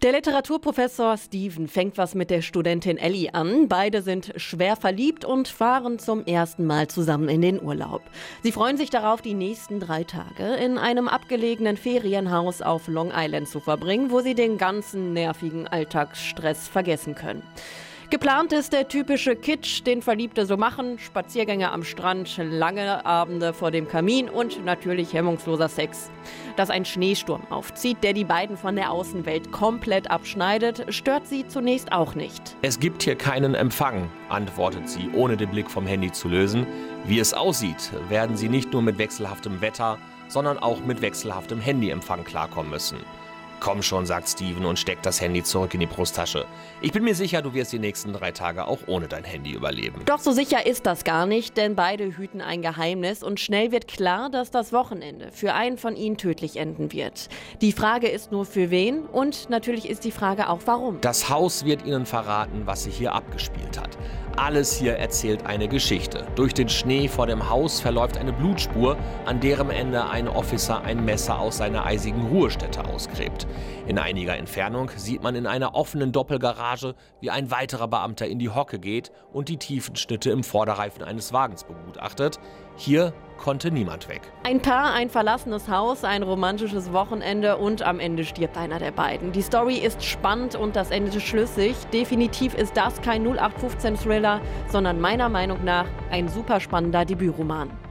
Der Literaturprofessor Steven fängt was mit der Studentin Ellie an. Beide sind schwer verliebt und fahren zum ersten Mal zusammen in den Urlaub. Sie freuen sich darauf, die nächsten 3 Tage in einem abgelegenen Ferienhaus auf Long Island zu verbringen, wo sie den ganzen nervigen Alltagsstress vergessen können. Geplant ist der typische Kitsch, den Verliebte so machen: Spaziergänge am Strand, lange Abende vor dem Kamin und natürlich hemmungsloser Sex. Dass ein Schneesturm aufzieht, der die beiden von der Außenwelt komplett abschneidet, stört sie zunächst auch nicht. Es gibt hier keinen Empfang, antwortet sie, ohne den Blick vom Handy zu lösen. Wie es aussieht, werden sie nicht nur mit wechselhaftem Wetter, sondern auch mit wechselhaftem Handyempfang klarkommen müssen. Komm schon, sagt Steven und steckt das Handy zurück in die Brusttasche. Ich bin mir sicher, du wirst die nächsten 3 Tage auch ohne dein Handy überleben. Doch so sicher ist das gar nicht, denn beide hüten ein Geheimnis und schnell wird klar, dass das Wochenende für einen von ihnen tödlich enden wird. Die Frage ist nur für wen und natürlich ist die Frage auch warum. Das Haus wird ihnen verraten, was sich hier abgespielt hat. Alles hier erzählt eine Geschichte. Durch den Schnee vor dem Haus verläuft eine Blutspur, an deren Ende ein Officer ein Messer aus seiner eisigen Ruhestätte ausgräbt. In einiger Entfernung sieht man in einer offenen Doppelgarage, wie ein weiterer Beamter in die Hocke geht und die tiefen Schnitte im Vorderreifen eines Wagens begutachtet. Hier konnte niemand weg. Ein Paar, ein verlassenes Haus, ein romantisches Wochenende und am Ende stirbt einer der beiden. Die Story ist spannend und das Ende schlüssig. Definitiv ist das kein 0815-Thriller, sondern meiner Meinung nach ein super spannender Debütroman.